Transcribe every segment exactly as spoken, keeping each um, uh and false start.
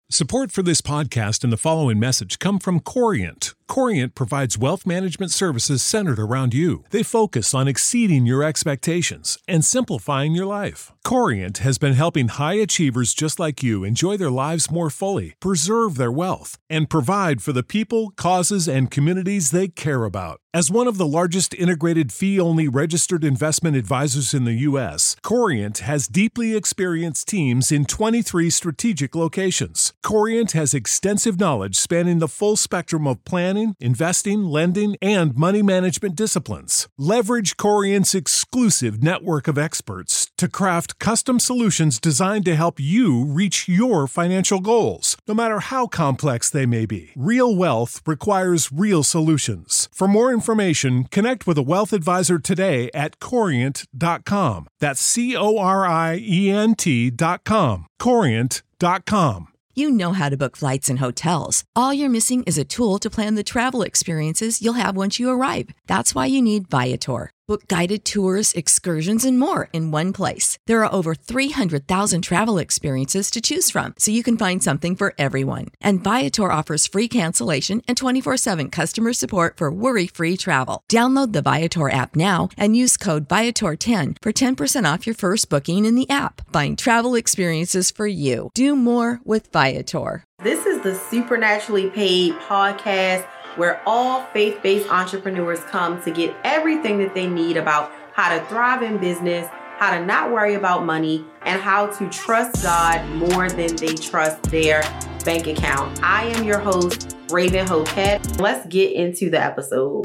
Support for this podcast and the following message come from Corient. Corient provides wealth management services centered around you. They focus on exceeding your expectations and simplifying your life. Corient has been helping high achievers just like you enjoy their lives more fully, preserve their wealth, and provide for the people, causes, and communities they care about. As one of the largest integrated fee-only registered investment advisors in the U S, Corient has deeply experienced teams in twenty-three strategic locations. Corient has extensive knowledge spanning the full spectrum of planning, investing, lending, and money management disciplines. Leverage Corient's exclusive network of experts to craft custom solutions designed to help you reach your financial goals, no matter how complex they may be. Real wealth requires real solutions. For more information, connect with a wealth advisor today at corient dot com. That's C O R I E N T dot com. corient dot com. You know how to book flights and hotels. All you're missing is a tool to plan the travel experiences you'll have once you arrive. That's why you need Viator. Book guided tours, excursions, and more in one place. There are over three hundred thousand travel experiences to choose from, so you can find something for everyone. And Viator offers free cancellation and twenty-four seven customer support for worry-free travel. Download the Viator app now and use code Viator ten for ten percent off your first booking in the app. Find travel experiences for you. Do more with Viator. This is the Supernaturally Paid podcast, where all faith-based entrepreneurs come to get everything that they need about how to thrive in business, how to not worry about money, and how to trust God more than they trust their bank account. I am your host, Raven Hoquette. Let's get into the episode.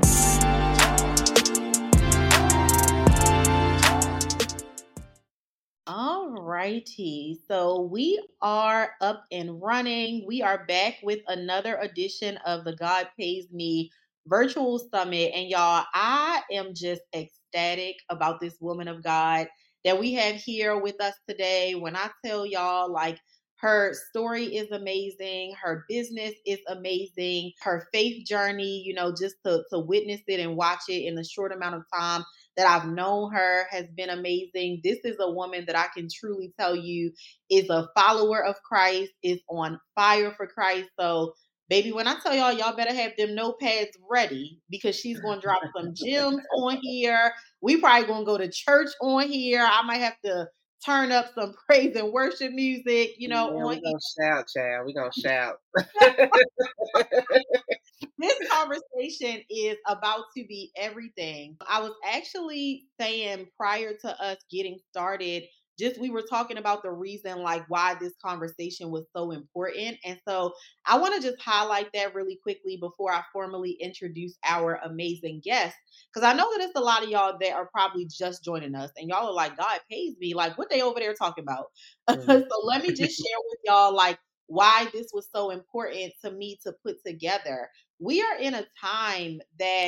Alrighty, so we are up and running. We are back with another edition of the God Pays Me Virtual Summit. And y'all, I am just ecstatic about this woman of God that we have here with us today. When I tell y'all, like, her story is amazing. Her business is amazing. Her faith journey, you know, just to, to witness it and watch it in the short amount of time that I've known her has been amazing. This is a woman that I can truly tell you is a follower of Christ, is on fire for Christ. So, baby, when I tell y'all, y'all better have them notepads ready, because she's going to drop some gems on here. We probably going to go to church on here. I might have to turn up some praise and worship music, you know. Yeah, on we're going to shout, child. We're going to shout. This conversation is about to be everything. I was actually saying prior to us getting started, just we were talking about the reason like why this conversation was so important. And so I want to just highlight that really quickly before I formally introduce our amazing guest. Because I know that it's a lot of y'all that are probably just joining us and y'all are like, God pays me. Like, what they over there talking about? Mm-hmm. So let me just share with y'all like why this was so important to me to put together. We are in a time that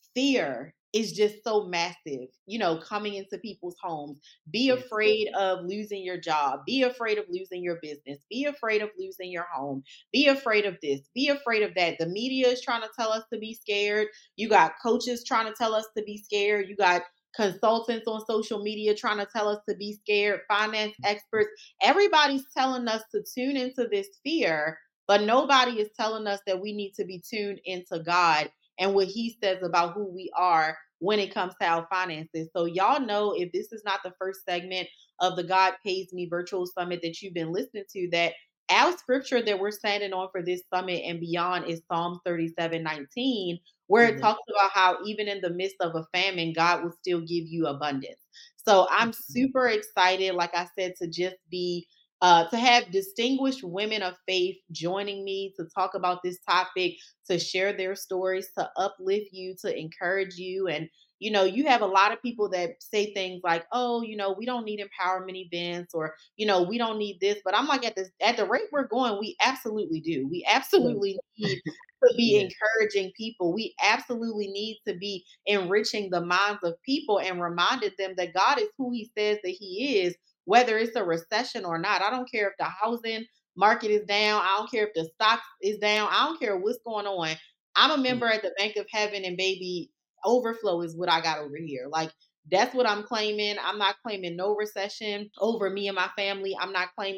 fear is just so massive, you know, coming into people's homes. Be afraid of losing your job. Be afraid of losing your business. Be afraid of losing your home. Be afraid of this. Be afraid of that. The media is trying to tell us to be scared. You got coaches trying to tell us to be scared. You got consultants on social media trying to tell us to be scared. Finance experts. Everybody's telling us to tune into this fear, but nobody is telling us that we need to be tuned into God and what he says about who we are when it comes to our finances. So y'all know, if this is not the first segment of the God Pays Me Virtual Summit that you've been listening to, that our scripture that we're standing on for this summit and beyond is Psalm thirty-seven nineteen, where mm-hmm. it talks about how even in the midst of a famine, God will still give you abundance. So I'm super excited, like I said, to just be Uh, to have distinguished women of faith joining me to talk about this topic, to share their stories, to uplift you, to encourage you. And, you know, you have a lot of people that say things like, oh, you know, we don't need empowerment events, or, you know, we don't need this. But I'm like, at this, at the rate we're going, we absolutely do. We absolutely need to be yeah. encouraging people. We absolutely need to be enriching the minds of people and reminding them that God is who he says that he is, whether it's a recession or not. I don't care if the housing market is down. I don't care if the stock is down. I don't care what's going on. I'm a member at the Bank of Heaven, and baby, overflow is what I got over here. Like, that's what I'm claiming. I'm not claiming no recession over me and my family. I'm not claiming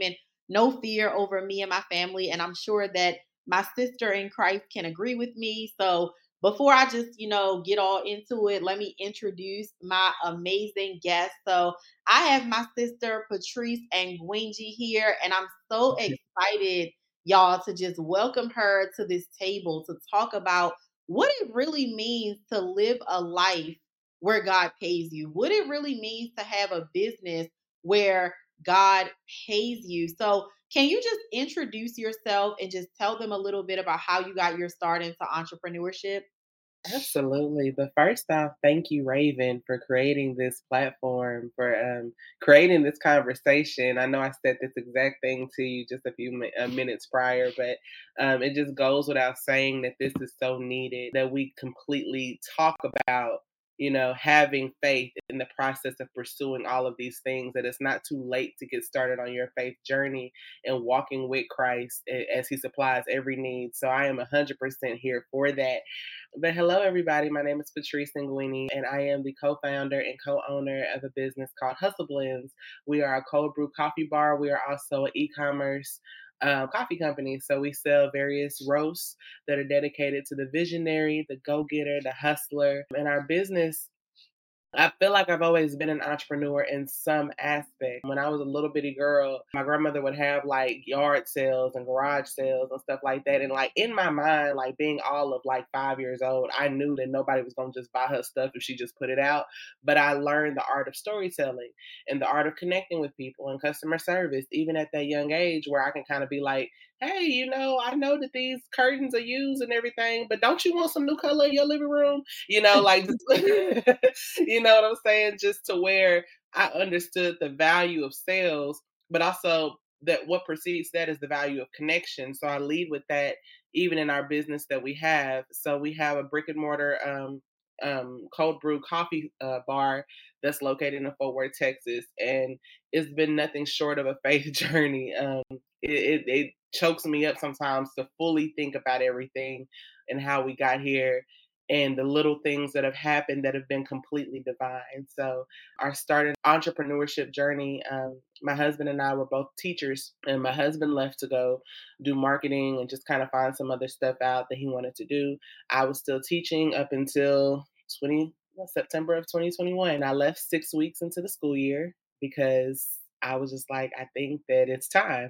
no fear over me and my family. And I'm sure that my sister in Christ can agree with me. So before I just, you know, get all into it, let me introduce my amazing guest. So I have my sister Patrice Angwinji here, and I'm so excited, y'all, to just welcome her to this table to talk about what it really means to live a life where God pays you, what it really means to have a business where God pays you. So, can you just introduce yourself and just tell them a little bit about how you got your start into entrepreneurship? Absolutely. But first off, thank you, Raven, for creating this platform, for um, creating this conversation. I know I said this exact thing to you just a few mi- uh, minutes prior, but um, it just goes without saying that this is so needed that we completely talk about, you know, having faith in the process of pursuing all of these things, that it's not too late to get started on your faith journey and walking with Christ a- as He supplies every need. So I am one hundred percent here for that. But hello, everybody. My name is Patrice Nguini, and I am the co founder and co owner of a business called Hustle Blends. We are a cold brew coffee bar. We are also an e commerce uh, coffee company. So we sell various roasts that are dedicated to the visionary, the go getter, the hustler. And our business, I feel like I've always been an entrepreneur in some aspect. When I was a little bitty girl, my grandmother would have like yard sales and garage sales and stuff like that. And like in my mind, like being all of like five years old, I knew that nobody was going to just buy her stuff if she just put it out. But I learned the art of storytelling and the art of connecting with people and customer service, even at that young age, where I can kind of be like, hey, you know, I know that these curtains are used and everything, but don't you want some new color in your living room? You know, like you know what I'm saying? Just to where I understood the value of sales, but also that what precedes that is the value of connection. So I lead with that even in our business that we have. So we have a brick and mortar um, um, cold brew coffee uh, bar that's located in Fort Worth, Texas, and it's been nothing short of a faith journey. Um, it, it, it chokes me up sometimes to fully think about everything and how we got here and the little things that have happened that have been completely divine. So, our started entrepreneurship journey, um, my husband and I were both teachers, and my husband left to go do marketing and just kind of find some other stuff out that he wanted to do. I was still teaching up until twenty well, September of twenty twenty-one. I left six weeks into the school year because I was just like, I think that it's time.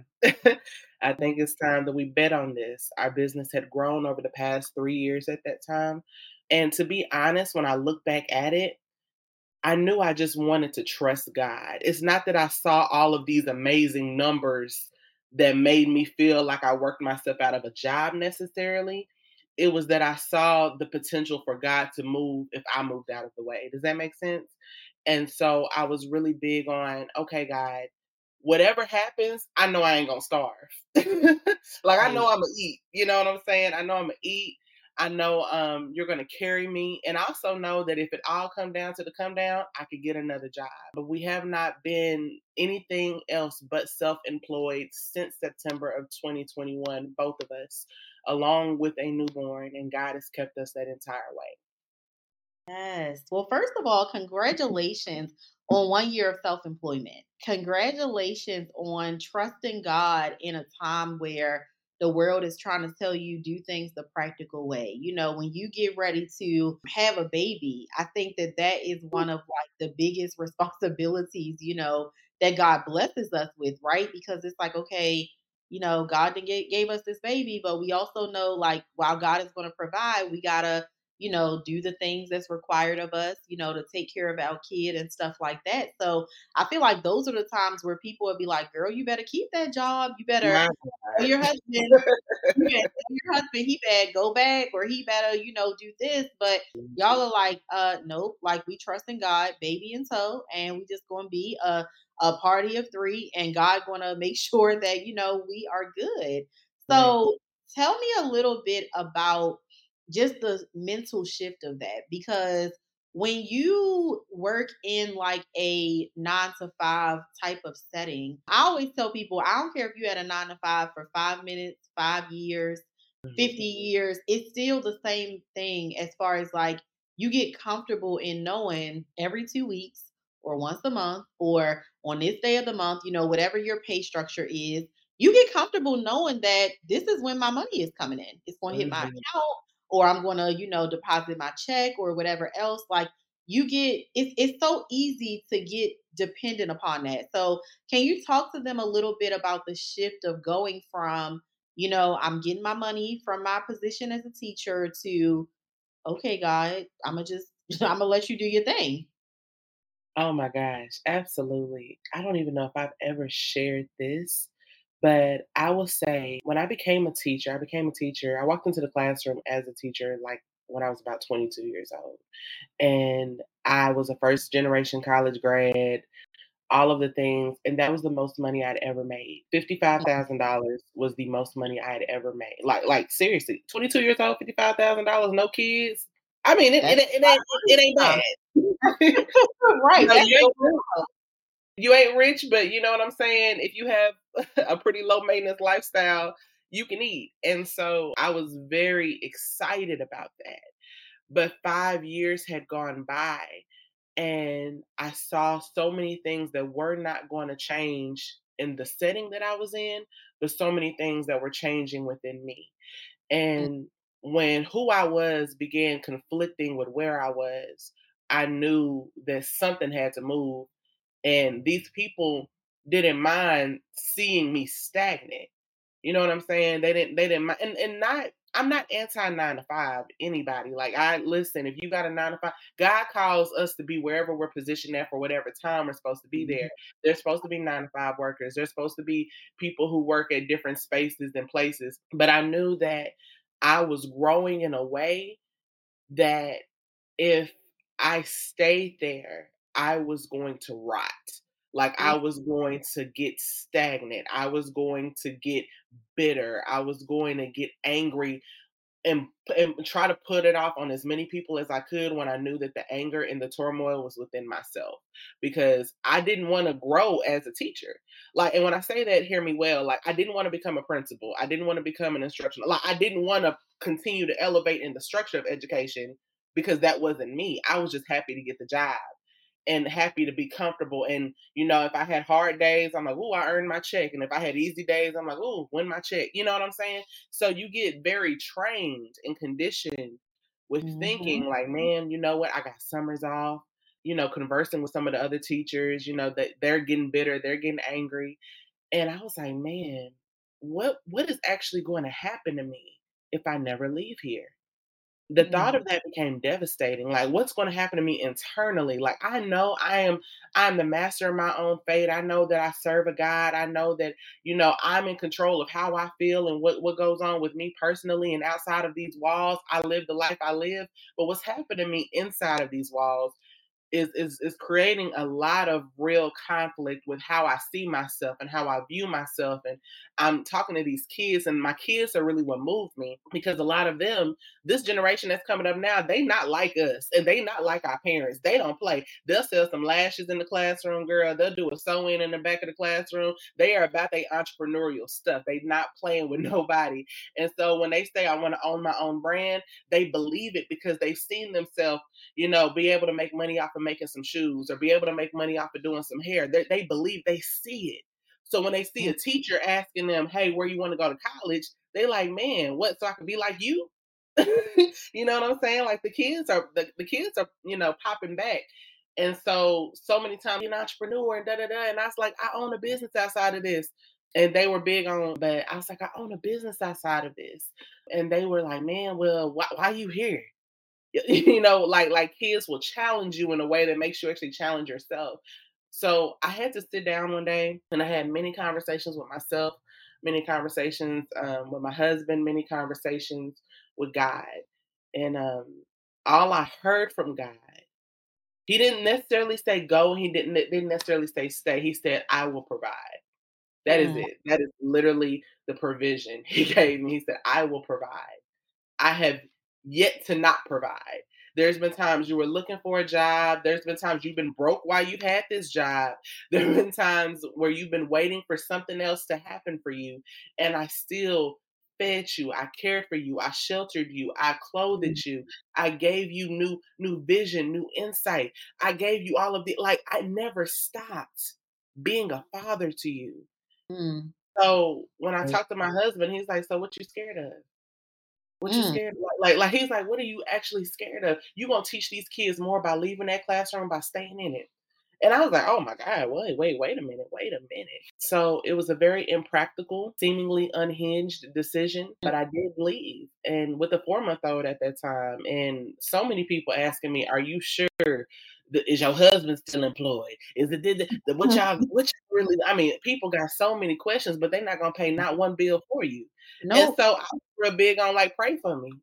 I think it's time that we bet on this. Our business had grown over the past three years at that time. And to be honest, when I look back at it, I knew I just wanted to trust God. It's not that I saw all of these amazing numbers that made me feel like I worked myself out of a job necessarily. It was that I saw the potential for God to move if I moved out of the way. Does that make sense? And so I was really big on, okay, God, whatever happens, I know I ain't gonna starve. Like I know Right. I'm gonna eat. You know what I'm saying? I know I'm gonna eat. I know um, you're going to carry me. And I also know that if it all come down to the come down, I could get another job. But we have not been anything else but self-employed since September of twenty twenty-one, both of us, along with a newborn. And God has kept us that entire way. Yes. Well, first of all, congratulations on one year of self employment. Congratulations on trusting God in a time where the world is trying to tell you do things the practical way. You know, when you get ready to have a baby, I think that that is one of like the biggest responsibilities, you know, that God blesses us with, right? Because it's like, okay, you know, God didn't get, gave us this baby, but we also know like while God is going to provide, we gotta you know, do the things that's required of us, you know, to take care of our kid and stuff like that. So I feel like those are the times where people would be like, girl, you better keep that job. You better My tell God. your husband, you better tell your husband he better go back or he better, you know, do this. But y'all are like, uh, nope, like we trust in God, baby in tow, and we just gonna be a a party of three and God gonna make sure that, you know, we are good. Right. So tell me a little bit about just the mental shift of that because when you work in like a nine to five type of setting, I always tell people, I don't care if you had a nine to five for five minutes, five years, Mhm. fifty years, it's still the same thing as far as like you get comfortable in knowing every two weeks or once a month or on this day of the month, you know, whatever your pay structure is, you get comfortable knowing that this is when my money is coming in. It's going to hit my Mhm. account, or I'm going to, you know, deposit my check or whatever else. Like you get, it's it's so easy to get dependent upon that. So can you talk to them a little bit about the shift of going from, you know, I'm getting my money from my position as a teacher to, okay, God, I'm gonna just, I'm gonna let you do your thing. Oh my gosh, absolutely. I don't even know if I've ever shared this, but I will say when I became a teacher, I became a teacher. I walked into the classroom as a teacher like when I was about twenty-two years old. And I was a first generation college grad, all of the things, and that was the most money I'd ever made. fifty-five thousand dollars was the most money I had ever made. Like like seriously, twenty-two years old, fifty-five thousand dollars no kids. I mean, it it, That's it ain't it ain't um, bad. right. No, That's you ain't the you ain't rich, but you know what I'm saying? If you have a pretty low maintenance lifestyle, you can eat. And so I was very excited about that. But five years had gone by and I saw so many things that were not going to change in the setting that I was in, but so many things that were changing within me. And when who I was began conflicting with where I was, I knew that something had to move. And these people didn't mind seeing me stagnant. You know what I'm saying? They didn't they didn't mind and, and not I'm not anti nine to five anybody. Like I listen, if you got a nine to five, God calls us to be wherever we're positioned at for whatever time we're supposed to be there. There's supposed to be nine to five workers. There's supposed to be people who work at different spaces and places. But I knew that I was growing in a way that if I stayed there, I was going to rot. Like I was going to get stagnant. I was going to get bitter. I was going to get angry and, and try to put it off on as many people as I could when I knew that the anger and the turmoil was within myself because I didn't want to grow as a teacher. Like, and when I say that, hear me well, like I didn't want to become a principal. I didn't want to become an instructional. Like I didn't want to continue to elevate in the structure of education because that wasn't me. I was just happy to get the job and happy to be comfortable. And, you know, if I had hard days, I'm like, oh, I earned my check. And if I had easy days, I'm like, oh, win my check. You know what I'm saying? So you get very trained and conditioned with Mhm. thinking like, man, you know what? I got summers off, you know, conversing with some of the other teachers, you know, that they're getting bitter, they're getting angry. And I was like, man, what what is actually going to happen to me if I never leave here? The thought Mhm. of that became devastating. Like, what's going to happen to me internally? Like, I know I am, I'm the master of my own fate. I know that I serve a God. I know that, you know, I'm in control of how I feel and what, what goes on with me personally and outside of these walls. I live the life I live. But what's happened to me inside of these walls is is is creating a lot of real conflict with how I see myself and how I view myself. And I'm talking to these kids, and my kids are really what moved me because a lot of them, this generation that's coming up now, they not like us and they not like our parents. They don't play. They'll sell some lashes in the classroom, girl. They'll do a sew in in the back of the classroom. They are about their entrepreneurial stuff. They not playing with nobody. And so when they say I want to own my own brand, they believe it because they've seen themselves, you know, be able to make money off of making some shoes or be able to make money off of doing some hair. They, they believe they see it. So when they see Mm. a teacher asking them, hey, where you want to go to college? They like, man, what? So I can be like you? You know what I'm saying? Like the kids are, the, the kids are, you know, popping back. And so, so many times you're an entrepreneur and da da da. And I was like, I own a business outside of this. And they were big on, but I was like, I own a business outside of this. And they were like, man, well, why, why you here? You know, like like kids will challenge you in a way that makes you actually challenge yourself. So I had to sit down one day and I had many conversations with myself, many conversations um, with my husband, many conversations with God. And um, all I heard from God, he didn't necessarily say go, he didn't didn't necessarily say stay. He said, I will provide. That is Mm. it. That is literally the provision he gave me. He said, I will provide. I have yet to not provide. There's been times you were looking for a job. There's been times you've been broke while you've had this job. There have been times where you've been waiting for something else to happen for you. And I still fed you. I cared for you. I sheltered you. I clothed you. I gave you new new vision, new insight. I gave you all of the like I never stopped being a father to you. Mm. So when I Right. talked to my husband, he's like, "So what you scared of? What you Mm. scared of?" Like, like he's like, "What are you actually scared of? You gonna teach these kids more by leaving that classroom by staying in it." And I was like, "Oh my God, wait, wait, wait a minute, wait a minute." So it was a very impractical, seemingly unhinged decision, but I did leave and with a four month old at that time. And so many people asking me, "Are you sure? The, is your husband still employed? Is it did the, the what y'all what y'all really?" I mean, people got so many questions, but they're not gonna pay not one bill for you. And Nope. so I was real big on like pray for me.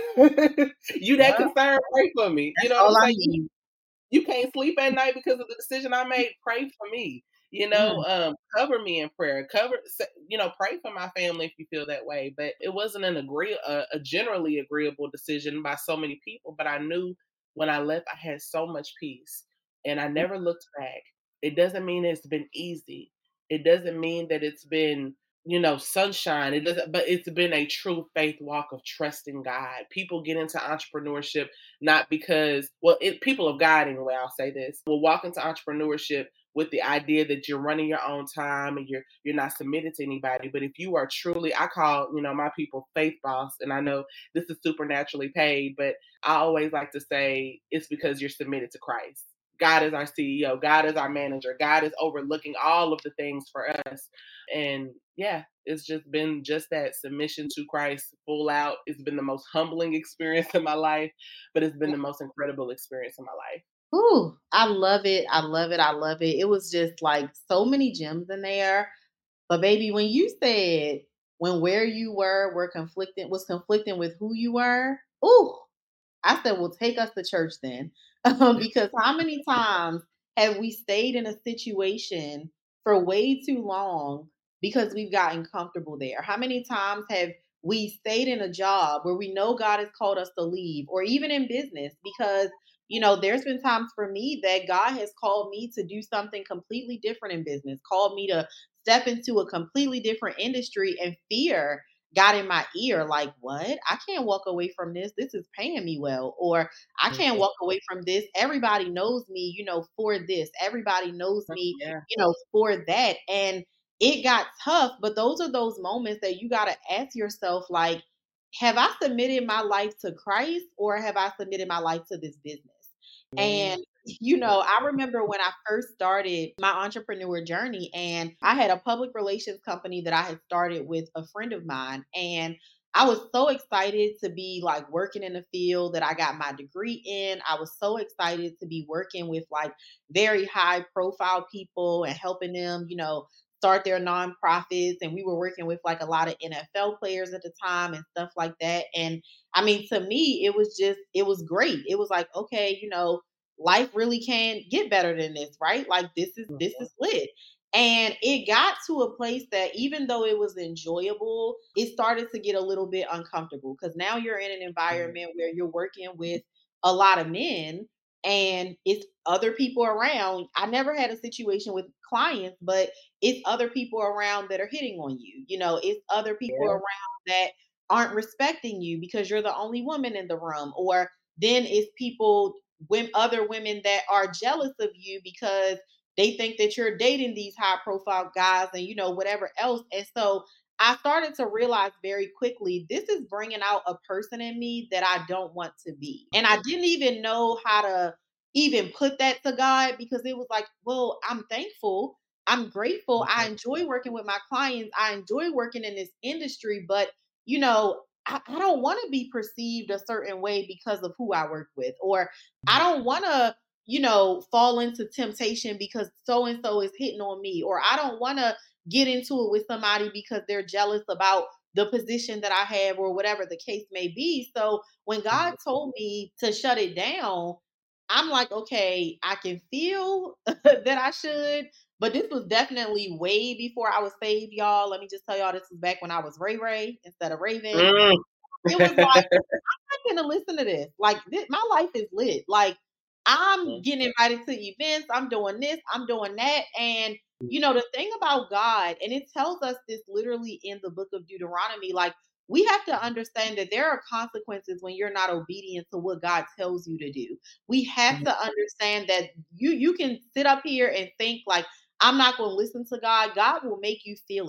You that Yeah, concerned, pray for me. You that's know what I'm all I saying? need. You can't sleep at night because of the decision I made. Pray for me. You know, Mm. um, cover me in prayer. Cover, s- you know, pray for my family if you feel that way. But it wasn't an agree, a, a generally agreeable decision by so many people. But I knew when I left, I had so much peace, and I never looked back. It doesn't mean it's been easy. It doesn't mean that it's been, you know, sunshine. It doesn't, but it's been a true faith walk of trusting God. People get into entrepreneurship not because, well, it, people of God anyway, I'll say this, will walk into entrepreneurship with the idea that you're running your own time and you're you're not submitted to anybody. But if you are truly, I call, you know, my people faith boss, and I know this is supernaturally paid, but I always like to say it's because you're submitted to Christ. God is our C E O. God is our manager. God is overlooking all of the things for us. And yeah, it's just been just that submission to Christ full out. It's been the most humbling experience in my life, but it's been the most incredible experience in my life. Ooh, I love it. I love it. I love it. It was just like so many gems in there. But baby, when you said when where you were were conflicting was conflicting with who you were, ooh, I said, well, take us to church then. Um, because how many times have we stayed in a situation for way too long because we've gotten comfortable there? How many times have we stayed in a job where we know God has called us to leave, or even in business? Because, you know, there's been times for me that God has called me to do something completely different in business, called me to step into a completely different industry, and fear got in my ear like, what? I can't walk away from this. This is paying me well. Or I can't Mhm. walk away from this. Everybody knows me, you know, for this. Everybody knows me, Yeah. you know, for that. And it got tough, but those are those moments that you got to ask yourself, like, have I submitted my life to Christ, or have I submitted my life to this business? Yeah. And you know, I remember when I first started my entrepreneur journey, and I had a public relations company that I had started with a friend of mine. And I was so excited to be like working in the field that I got my degree in. I was so excited to be working with like very high profile people and helping them, you know, start their nonprofits. And we were working with like a lot of N F L players at the time and stuff like that. And I mean, to me, it was just, it was great. It was like, okay, you know, life really can get better than this, right? Like this is this Mhm. is lit. And it got to a place that even though it was enjoyable, it started to get a little bit uncomfortable because now you're in an Mhm. environment where you're working with a lot of men and it's other people around. I never had a situation with clients, but it's other people around that are hitting on you. You know, it's other people Yeah. around that aren't respecting you because you're the only woman in the room, or then it's people, women, other women that are jealous of you because they think that you're dating these high profile guys and you know whatever else. And so I started to realize very quickly this is bringing out a person in me that I don't want to be. And I didn't even know how to even put that to God because it was like, well, I'm thankful, I'm grateful, I Mhm. enjoy working with my clients, I enjoy working in this industry, but you know, I, I don't want to be perceived a certain way because of who I work with, or I Mhm. don't want to, you know, fall into temptation because so and so is hitting on me, or I don't want to get into it with somebody because they're jealous about the position that I have, or whatever the case may be. So when God Mhm. told me to shut it down, I'm like, okay, I can feel that I should, but this was definitely way before I was saved, y'all. Let me just tell y'all, this was back when I was Ray Ray instead of Raven. Mm. It was like, I'm gonna listen to this. Like this, my life is lit. Like I'm Mhm. getting invited to events. I'm doing this. I'm doing that. And you know the thing about God, and it tells us this literally in the book of Deuteronomy. Like we have to understand that there are consequences when you're not obedient to what God tells you to do. We have Mhm. to understand that you you can sit up here and think like I'm not going to listen to God. God will make you feel it.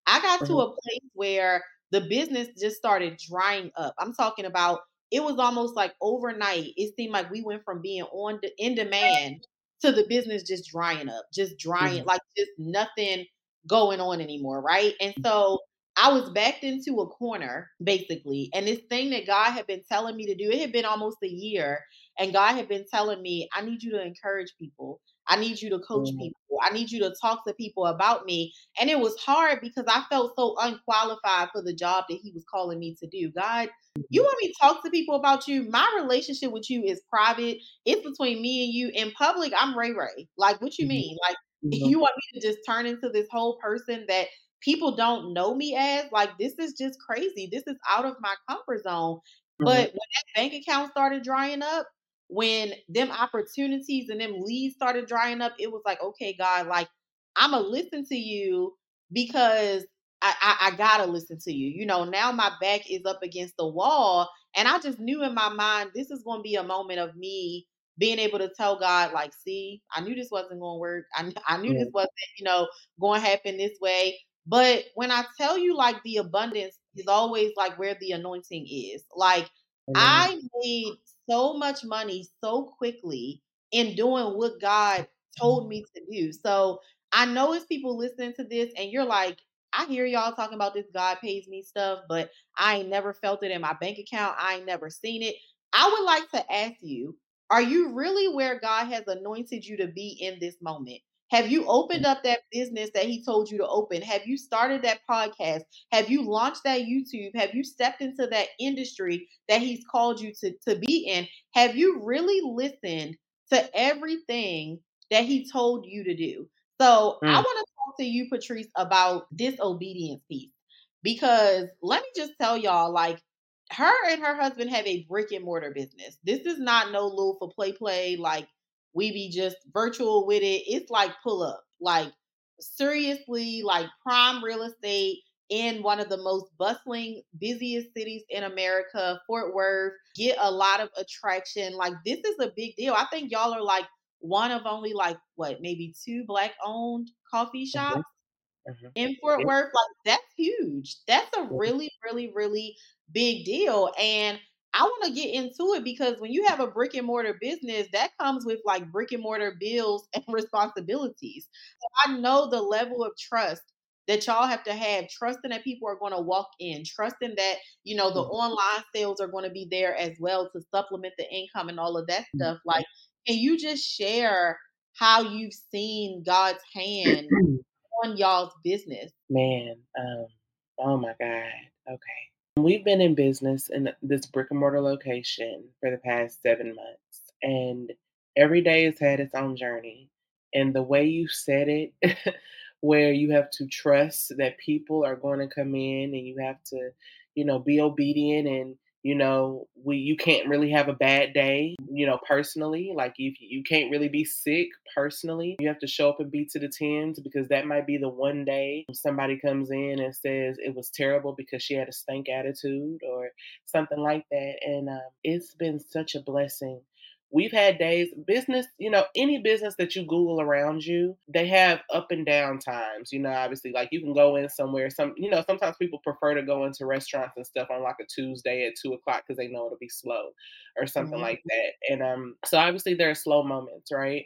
I got to Mhm. a place where the business just started drying up. I'm talking about it was almost like overnight. It seemed like we went from being on the, in demand to the business just drying up, just drying, Mhm. like just nothing going on anymore, right? And so I was backed into a corner basically. And this thing that God had been telling me to do, it had been almost a year. And God had been telling me, I need you to encourage people. I need you to coach Mhm. people. I need you to talk to people about me. And it was hard because I felt so unqualified for the job that he was calling me to do. God, you Mhm. want me to talk to people about you? My relationship with you is private. It's between me and you. In public, I'm Ray Ray. Like, what you Mhm. mean? Like, Mhm. you want me to just turn into this whole person that people don't know me as? Like, this is just crazy. This is out of my comfort zone. Mhm. But when that bank account started drying up, when them opportunities and them leads started drying up, it was like, okay, God, like, I'ma listen to you because I, I, I gotta listen to you. You know, now my back is up against the wall. And I just knew in my mind, this is gonna be a moment of me being able to tell God, like, see, I knew this wasn't gonna work. I, kn- I knew this Mhm. wasn't, you know, going to happen this way. But when I tell you, like, the abundance is always like where the anointing is. Like, Amen. I made so much money so quickly in doing what God told me to do. So I know it's people listening to this and you're like, I hear y'all talking about this God pays me stuff, but I ain't never felt it in my bank account. I ain't never seen it. I would like to ask you, are you really where God has anointed you to be in this moment? Have you opened up that business that he told you to open? Have you started that podcast? Have you launched that YouTube? Have you stepped into that industry that he's called you to, to be in? Have you really listened to everything that he told you to do? So I Mm. want to talk to you, Patrice, about disobedience piece. Because let me just tell y'all, like, her and her husband have a brick and mortar business. This is not no little for play play. Like, we be just virtual with it. It's like pull up, like seriously, like prime real estate in one of the most bustling, busiest cities in America, Fort Worth. Get a lot of attraction. Like, this is a big deal. I think y'all are like one of only like what, maybe two black owned coffee Mhm. shops Mhm. in Fort Yep. Worth. Like, that's huge. That's a Mhm. really, really, really big deal. And I want to get into it because when you have a brick and mortar business, that comes with like brick and mortar bills and responsibilities. So I know the level of trust that y'all have to have, trusting that people are going to walk in, trusting that, you know, the Mhm. online sales are going to be there as well to supplement the income and all of that stuff. Mhm. Like, can you just share how you've seen God's hand on y'all's business? Man, um, oh my God. Okay. We've been in business in this brick and mortar location for the past seven months, and every day has had its own journey. And the way you said it, where you have to trust that people are going to come in and you have to, you know, be obedient and you know, we you can't really have a bad day, you know, personally. Like you you can't really be sick personally. You have to show up and beat to the tens because that might be the one day somebody comes in and says it was terrible because she had a stank attitude or something like that. And um, it's been such a blessing. We've had days, business, you know, any business that you Google around you, they have up and down times. You know, obviously, like you can go in somewhere. Some, you know, sometimes people prefer to go into restaurants and stuff on like a Tuesday at two o'clock because they know it'll be slow or something Mhm. like that. And um, so obviously there are slow moments, right?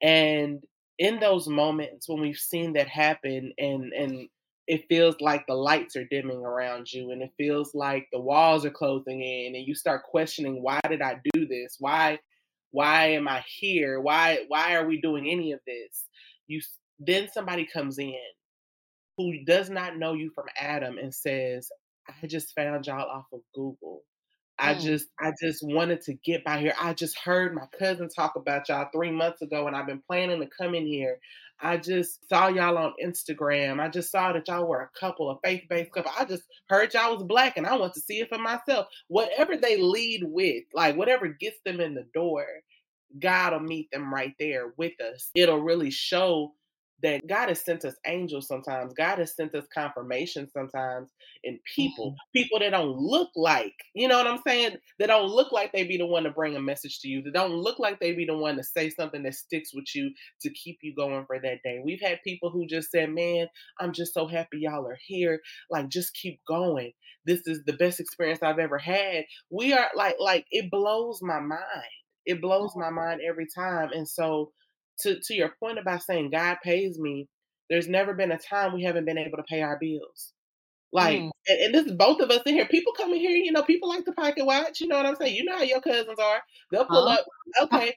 And in those moments when we've seen that happen, and and it feels like the lights are dimming around you, and it feels like the walls are closing in, and you start questioning, why did I do this? Why why am I here? Why why are we doing any of this? You s- then somebody comes in who does not know you from Adam and says, I just found y'all off of Google. I Mm. just I just wanted to get by here. I just heard my cousin talk about y'all three months ago and I've been planning to come in here. I just saw y'all on Instagram. I just saw that y'all were a couple, a faith-based couple. I just heard y'all was black and I want to see it for myself. Whatever they lead with, like whatever gets them in the door, God will meet them right there with us. It'll really show that God has sent us angels sometimes. God has sent us confirmation sometimes in people, Mm, people that don't look like, you know what I'm saying? That don't look like they be the one to bring a message to you. That don't look like they be the one to say something that sticks with you to keep you going for that day. We've had people who just said, man, I'm just so happy y'all are here. Like, just keep going. This is the best experience I've ever had. We are like, like it blows my mind. It blows my mind every time. And so to to your point about saying God pays me, there's never been a time we haven't been able to pay our bills. Like, mm. and, and this is both of us in here. People come in here, you know, people like to pocket watch. You know what I'm saying? You know how your cousins are. They'll pull Huh? up. Okay,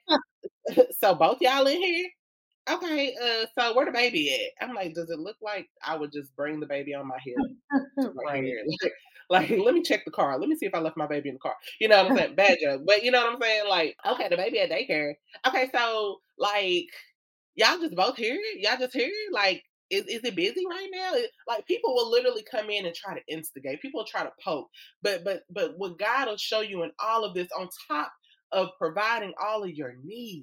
so both y'all in here. Okay, uh, so where the baby at? I'm like, does it look like I would just bring the baby on my hip right Right. here? Like, like, let me check the car. Let me see if I left my baby in the car. You know what I'm saying? Bad joke, but you know what I'm saying? Like, okay, the baby at daycare. Okay, so like y'all just both here? Y'all just here? Like, is, is it busy right now? It- like people will literally come in and try to instigate. People will try to poke. But but but what God will show you in all of this on top of providing all of your needs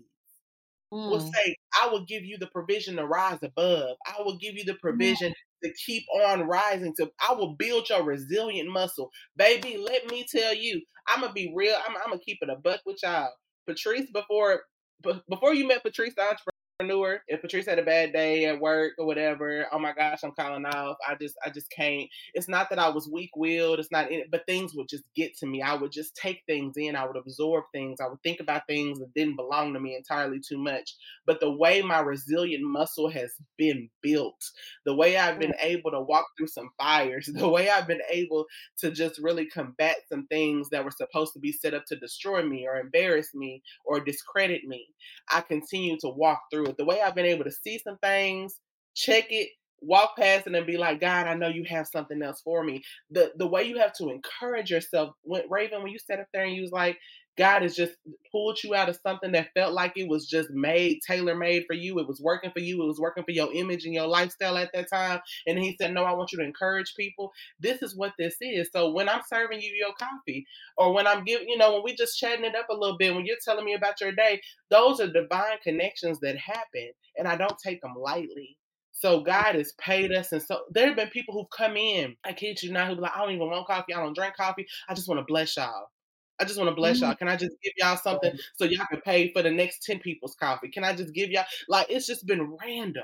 will Mm. say, I will give you the provision to rise above. I will give you the Mm. provision to keep on rising. To I will build your resilient muscle. Baby, let me tell you, I'm gonna be real. I'm, I'm gonna keep it a buck with y'all. Patrice, before b- before you met Patrice the entrepreneur, if Patrice had a bad day at work or whatever, oh my gosh, I'm calling off. I just I just can't. It's not that I was weak willed, it's not in it, but things would just get to me. I would just take things in, I would absorb things, I would think about things that didn't belong to me entirely too much. But the way my resilient muscle has been built, the way I've Mm. been able to walk through some fires, the way I've been able to just really combat some things that were supposed to be set up to destroy me or embarrass me or discredit me, I continue to walk through it. The way I've been able to see some things, check it, walk past it, and be like, God, I know you have something else for me. The the way you have to encourage yourself, when Raven, when you sat up there and you was like, God has just pulled you out of something that felt like it was just made, tailor made for you. It was working for you. It was working for your image and your lifestyle at that time. And he said, no, I want you to encourage people. This is what this is. So when I'm serving you your coffee, or when I'm giving, you know, when we just chatting it up a little bit, when you're telling me about your day, those are divine connections that happen, and I don't take them lightly. So God has paid us, and so there have been people who've come in. I kid you not, who be like, I don't even want coffee. I don't drink coffee. I just want to bless y'all. I just want to bless Mm. y'all. Can I just give y'all something Right. so y'all can pay for the next ten people's coffee? Can I just give y'all like it's just been random.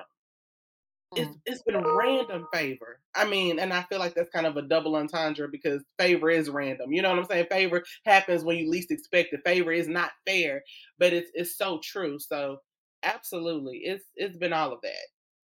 It's Mm. it's been random favor. I mean, and I feel like that's kind of a double entendre because favor is random. You know what I'm saying? Favor happens when you least expect it. Favor is not fair, but it's it's so true. So absolutely, it's it's been all of that.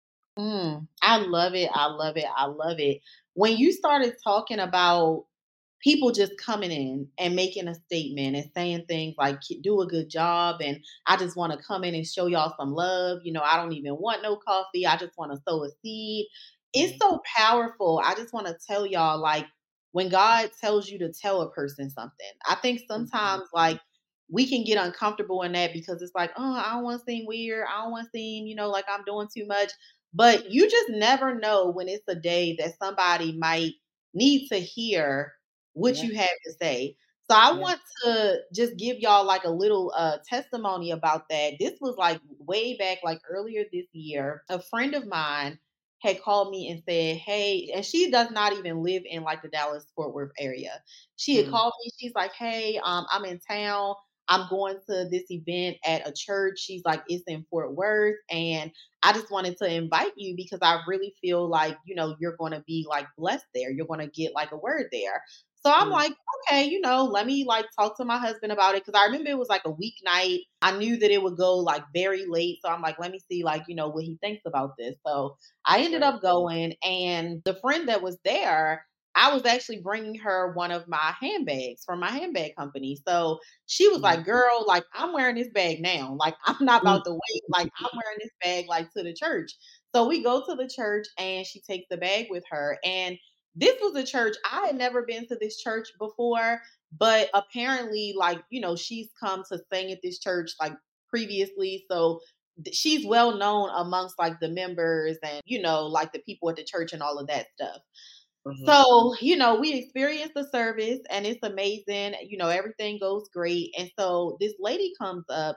Mm. I love it. I love it. I love it. When you started talking about people just coming in and making a statement and saying things like "K- do a good job and I just want to come in and show y'all some love, you know, I don't even want no coffee, I just want to sow a seed." It's Mhm. so powerful. I just want to tell y'all, like, when God tells you to tell a person something, I think Mhm. sometimes like we can get uncomfortable in that because it's like, oh, I don't want to seem weird, I don't want to seem, you know, like I'm doing too much. But you just never know when it's a day that somebody might need to hear what Yeah, you have to say. So I yeah. want to just give y'all like a little uh testimony about that. This was like way back, like earlier this year. A friend of mine had called me and said, "Hey," and she does not even live in like the Dallas Fort Worth area. She had Mm, called me. She's like, "Hey, um, I'm in town. I'm going to this event at a church." She's like, "It's in Fort Worth, and I just wanted to invite you because I really feel like, you know, you're going to be like blessed there. You're going to get like a word there." So I'm mm, like, okay, you know, let me like talk to my husband about it. Cause I remember it was like a weeknight. I knew that it would go like very late. So I'm like, let me see, like, you know, what he thinks about this. So I ended right. up going, and the friend that was there, I was actually bringing her one of my handbags from my handbag company. So she was Mm, like, "Girl, like I'm wearing this bag now. Like I'm not mm, about to wait. Like I'm wearing this bag like to the church." So we go to the church and she takes the bag with her. And this was a church. I had never been to this church before, but apparently, like, you know, she's come to sing at this church like previously. So th- she's well known amongst like the members and, you know, like the people at the church and all of that stuff. mhm, So, you know, we experienced the service and it's amazing. You know, everything goes great. And so this lady comes up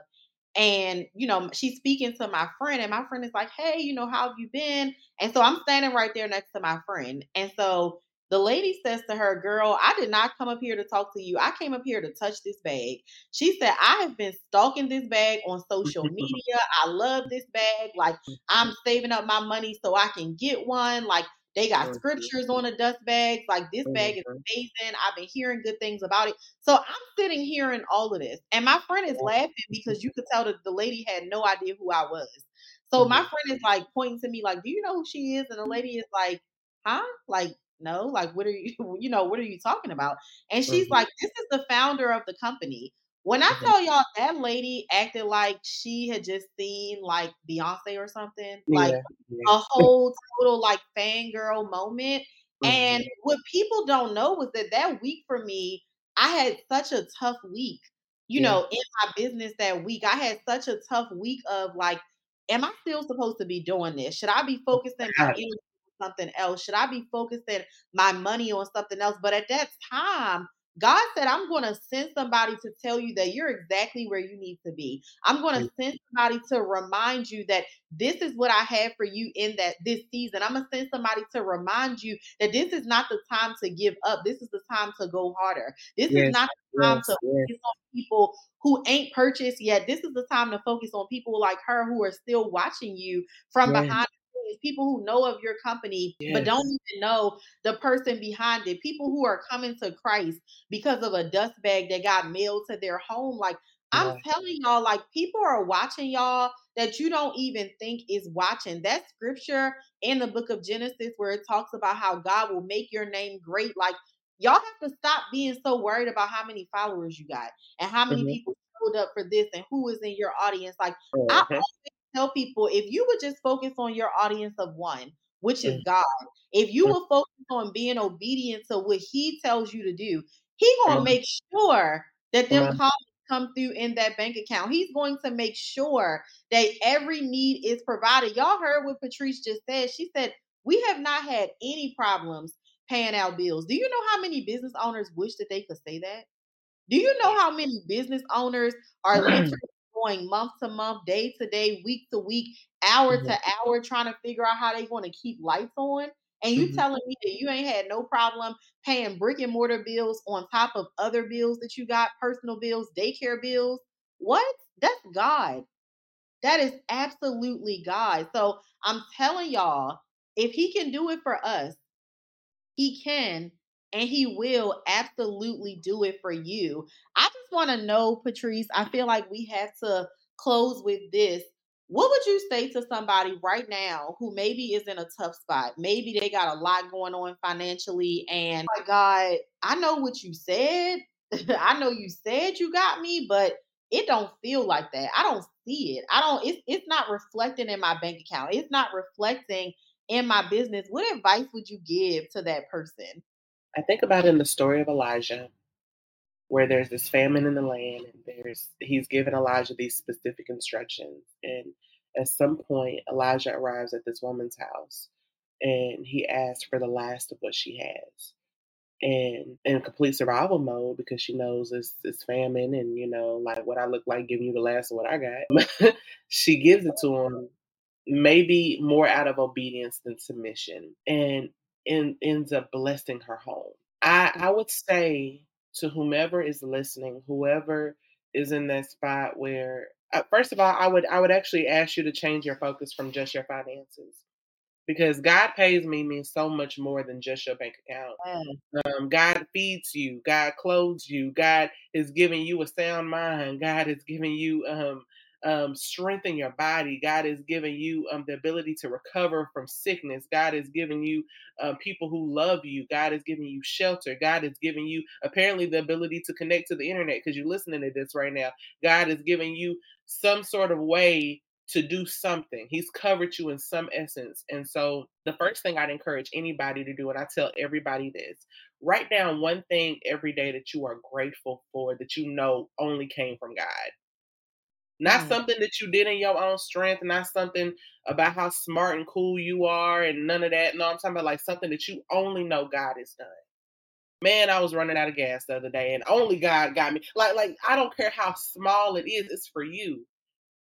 And, you know, she's speaking to my friend, and my friend is like, hey, you know, how have you been? And so I'm standing right there next to my friend. And so the lady says to her, girl, I did not come up here to talk to you. I came up here to touch this bag. She said, I have been stalking this bag on social media. I love this bag. Like, I'm saving up my money so I can get one. Like, they got scriptures on the dust bags. Like, this bag is amazing. I've been hearing good things about it. So I'm sitting hearing all of this. And my friend is laughing because you could tell that the lady had no idea who I was. So my friend is like pointing to me, like, do you know who she is? And the lady is like, huh? Like, no, like, what are you, you know, what are you talking about? And she's like, this is the founder of the company. When I tell y'all that lady acted like she had just seen like Beyonce or something, like Yeah, yeah. a whole total like fangirl moment. And Mhm, what people don't know was that that week for me, I had such a tough week, you yeah. know, in my business that week. I had such a tough week of like, am I still supposed to be doing this? Should I be focusing my Got it. energy on something else? Should I be focusing my money on something else? But at that time, God said, I'm going to send somebody to tell you that you're exactly where you need to be. I'm going to send somebody to remind you that this is what I have for you in that this season. I'm going to send somebody to remind you that this is not the time to give up. This is the time to go harder. This is Yes, not the time yes, to yes, focus on people who ain't purchased yet. This is the time to focus on people like her who are still watching you from yes, behind the scenes, people who know of your company, but don't yes. even know the person behind it, people who are coming to Christ because of a dust bag that got mailed to their home. Like, I'm Yeah, telling y'all, like, people are watching y'all that you don't even think is watching. That scripture in the book of Genesis where it talks about how God will make your name great. Like, y'all have to stop being so worried about how many followers you got and how many mhm, people showed up for this and who is in your audience. Like, I mhm, always tell people, if you would just focus on your audience of one, which is mhm, God, if you mhm, will focus on being obedient to what He tells you to do, He gonna mhm. make sure that Come them on. comments come through in that bank account. He's going to make sure that every need is provided. Y'all heard what Patrice just said. She said, we have not had any problems paying out bills. Do you know how many business owners wish that they could say that? Do you know how many business owners are literally going month to month, day to day, week to week, hour Mhm, to hour, trying to figure out how they want to keep lights on? And you mhm. telling me that you ain't had no problem paying brick and mortar bills on top of other bills that you got, personal bills, daycare bills? What? That's God. That is absolutely God. So I'm telling y'all, if he can do it for us, he can and he will absolutely do it for you. I just want to know, Patrice, I feel like we have to close with this. What would you say to somebody right now who maybe is in a tough spot? Maybe they got a lot going on financially and oh my God, I know what you said. I know you said you got me, but it don't feel like that. I don't see it. I don't it's it's not reflecting in my bank account. It's not reflecting in my business. What advice would you give to that person? I think about in the story of Elijah, where there's this famine in the land, and there's he's given Elijah these specific instructions. And at some point, Elijah arrives at this woman's house, and he asks for the last of what she has. And in complete survival mode because she knows it's it's famine and you know like what I look like giving you the last of what I got. She gives it to him, maybe more out of obedience than submission, and and ends up blessing her home. I I would say to whomever is listening, whoever is in that spot where uh, first of all, I would I would actually ask you to change your focus from just your finances because God pays me means so much more than just your bank account. Yes. Um, God feeds you. God clothes you. God is giving you a sound mind. God is giving you um, um, strength in your body. God is giving you um, the ability to recover from sickness. God is giving you um, people who love you. God is giving you shelter. God is giving you apparently the ability to connect to the internet because you're listening to this right now. God is giving you some sort of way to do something. He's covered you in some essence. And so the first thing I'd encourage anybody to do, and I tell everybody this, write down one thing every day that you are grateful for that you know only came from God. Not Mm. something that you did in your own strength, not something about how smart and cool you are and none of that. No, I'm talking about like something that you only know God has done. Man, I was running out of gas the other day and only God got me. Like, like I don't care how small it is, it's for you.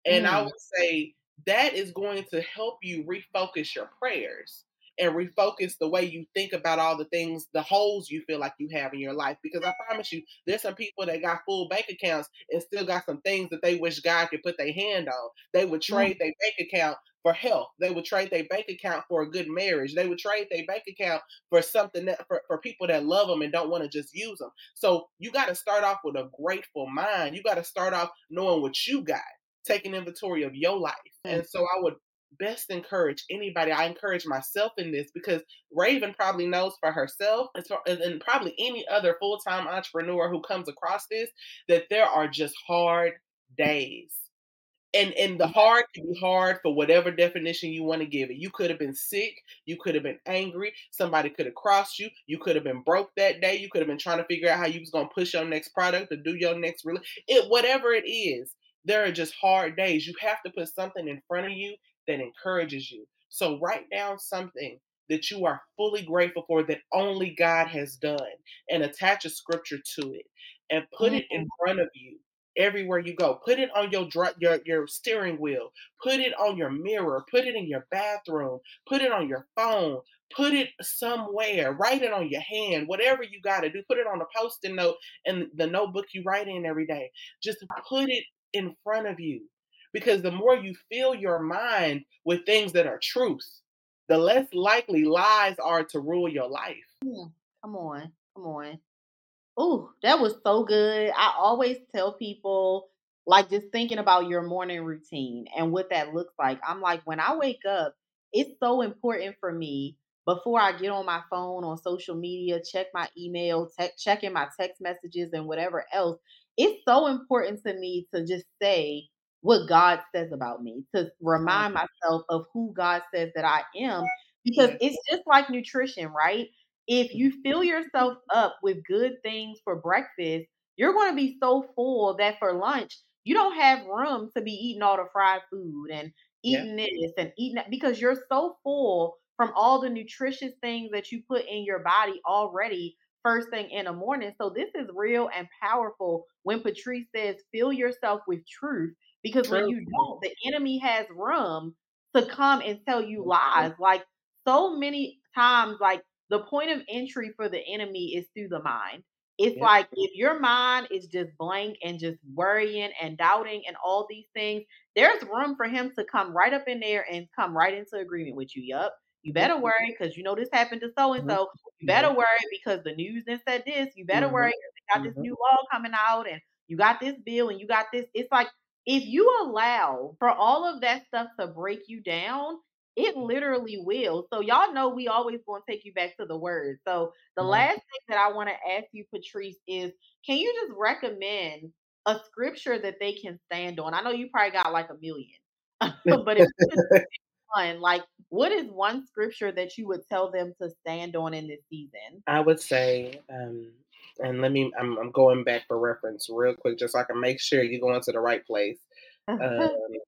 And I Mm. would say that is going to help you refocus your prayers and refocus the way you think about all the things, the holes you feel like you have in your life. Because I promise you, there's some people that got full bank accounts and still got some things that they wish God could put their hand on. They would Mm. trade their bank account for health. They would trade their bank account for a good marriage. They would trade their bank account for something that for, for people that love them and don't want to just use them. So you got to start off with a grateful mind. You got to start off knowing what you got, taking inventory of your life. Mm. And so I would best encourage anybody. I encourage myself in this because Raven probably knows for herself, as far- and probably any other full-time entrepreneur who comes across this, that there are just hard days. And and the hard can be hard for whatever definition you want to give it. You could have been sick, you could have been angry, somebody could have crossed you, you could have been broke that day, you could have been trying to figure out how you was gonna push your next product or do your next rela- it whatever it is, there are just hard days. You have to put something in front of you that encourages you. So write down something that you are fully grateful for that only God has done and attach a scripture to it and put Mm. it in front of you everywhere you go. Put it on your dri- your your steering wheel. Put it on your mirror. Put it in your bathroom. Put it on your phone. Put it somewhere. Write it on your hand. Whatever you got to do. Put it on a post-it note and the notebook you write in every day. Just put it in front of you. Because the more you fill your mind with things that are truth, the less likely lies are to rule your life. Mm. Come on. Come on. Ooh, that was so good. I always tell people, like, just thinking about your morning routine and what that looks like. I'm like, when I wake up, it's so important for me before I get on my phone, on social media, check my email, tech, checking my text messages and whatever else. It's so important to me to just say what God says about me, to Mm, remind myself of who God says that I am, because yes. it's just like nutrition, right? If you fill yourself up with good things for breakfast, you're going to be so full that for lunch, you don't have room to be eating all the fried food and Yeah. eating this and eating that because you're so full from all the nutritious things that you put in your body already first thing in the morning. So this is real and powerful when Patrice says fill yourself with truth, because when True. you don't, the enemy has room to come and tell you Mhm. lies. Like so many times, like the point of entry for the enemy is through the mind. It's Yep. like if your mind is just blank and just worrying and doubting and all these things, there's room for him to come right up in there and come right into agreement with you. Yup. You Yep. better worry because you know this happened to so and Mhm. so. You better Mhm. worry because the news then said this. You better Mhm. worry because they got this Mhm. new law coming out and you got this bill and you got this. It's like if you allow for all of that stuff to break you down, it literally will. So y'all know we always going to take you back to the word. So the Mhm. last thing that I want to ask you, Patrice, is can you just recommend a scripture that they can stand on? I know you probably got like a million, but if you just one, like what is one scripture that you would tell them to stand on in this season? I would say, um, and let me, I'm, I'm going back for reference real quick, just so I can make sure you're going to the right place. Uh,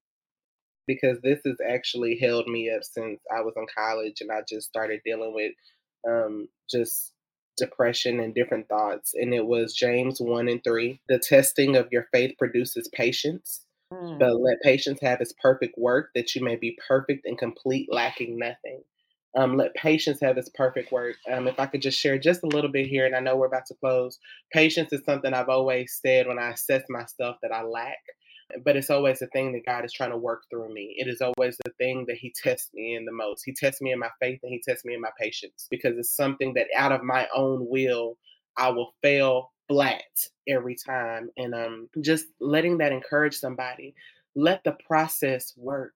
because this has actually held me up since I was in college and I just started dealing with um, just depression and different thoughts. And it was James one and three. The testing of your faith produces patience, Mm, but let patience have its perfect work that you may be perfect and complete, lacking nothing. Um, let patience have its perfect work. Um, if I could just share just a little bit here, and I know we're about to close. Patience is something I've always said when I assess myself that I lack, but it's always the thing that God is trying to work through me. It is always the thing that He tests me in the most. He tests me in my faith and He tests me in my patience because it's something that out of my own will, I will fail flat every time. And um, just letting that encourage somebody. Let the process work.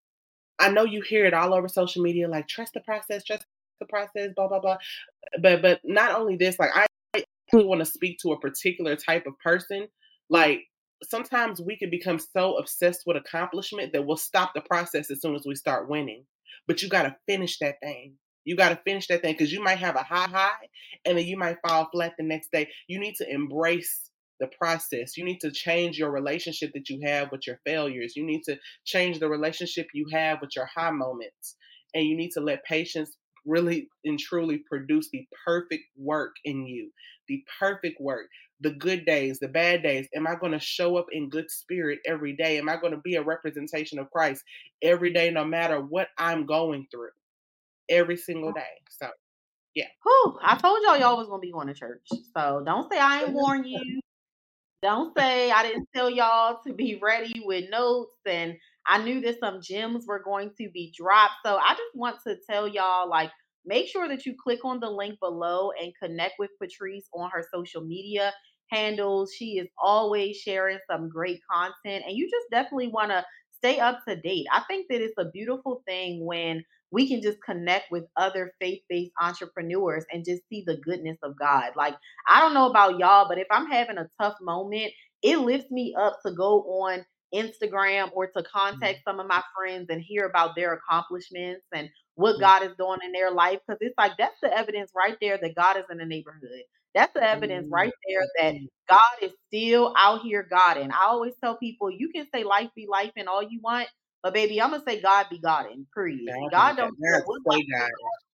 I know you hear it all over social media, like trust the process, trust the process, blah blah blah. But but not only this, like I really want to speak to a particular type of person. Like sometimes we can become so obsessed with accomplishment that we'll stop the process as soon as we start winning. But you got to finish that thing. You got to finish that thing because you might have a high high and then you might fall flat the next day. You need to embrace the process. You need to change your relationship that you have with your failures. You need to change the relationship you have with your high moments. And you need to let patience really and truly produce the perfect work in you, the perfect work, the good days, the bad days. Am I going to show up in good spirit every day? Am I going to be a representation of Christ every day, no matter what I'm going through, every single day? So, yeah. Whew, I told y'all y'all was going to be going to church. So don't say I ain't warn you. Don't say I didn't tell y'all to be ready with notes, and I knew that some gems were going to be dropped. So I just want to tell y'all, like, make sure that you click on the link below and connect with Patrice on her social media handles. She is always sharing some great content, and you just definitely want to stay up to date. I think that it's a beautiful thing when we can just connect with other faith-based entrepreneurs and just see the goodness of God. Like, I don't know about y'all, but if I'm having a tough moment, it lifts me up to go on Instagram or to contact some of my friends and hear about their accomplishments and what God is doing in their life. Because it's like, that's the evidence right there that God is in the neighborhood. That's the evidence right there that God is still out here Godding. I always tell people, you can say life be life and all you want, but baby, I'm gonna say God be Godding, period. God don't care what God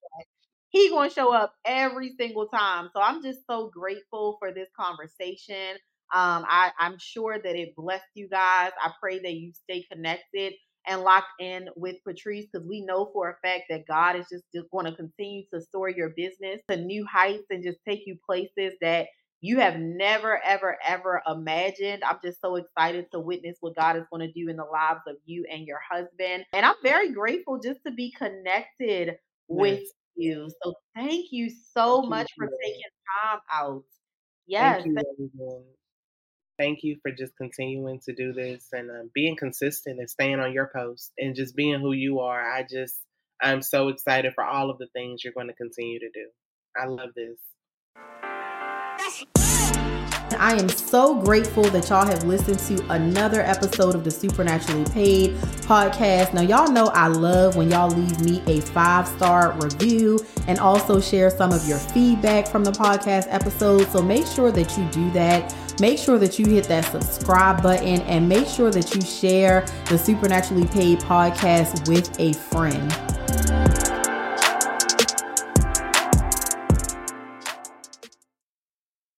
He gonna show up every single time. So I'm just so grateful for this conversation. Um, I, I'm sure that it blessed you guys. I pray that you stay connected and locked in with Patrice, because we know for a fact that God is just, just going to continue to soar your business to new heights and just take you places that you have never, ever, ever imagined. I'm just so excited to witness what God is going to do in the lives of you and your husband. And I'm very grateful just to be connected with yes. you. So thank you so thank much you. for taking time out. Yes. Thank you, everyone. Thank you for just continuing to do this and um, being consistent and staying on your post and just being who you are. I just, I'm so excited for all of the things you're going to continue to do. I love this. I am so grateful that y'all have listened to another episode of the Supernaturally Paid podcast. Now, y'all know I love when y'all leave me a five-star review and also share some of your feedback from the podcast episode. So make sure that you do that. Make sure that you hit that subscribe button and make sure that you share the Supernaturally Paid podcast with a friend.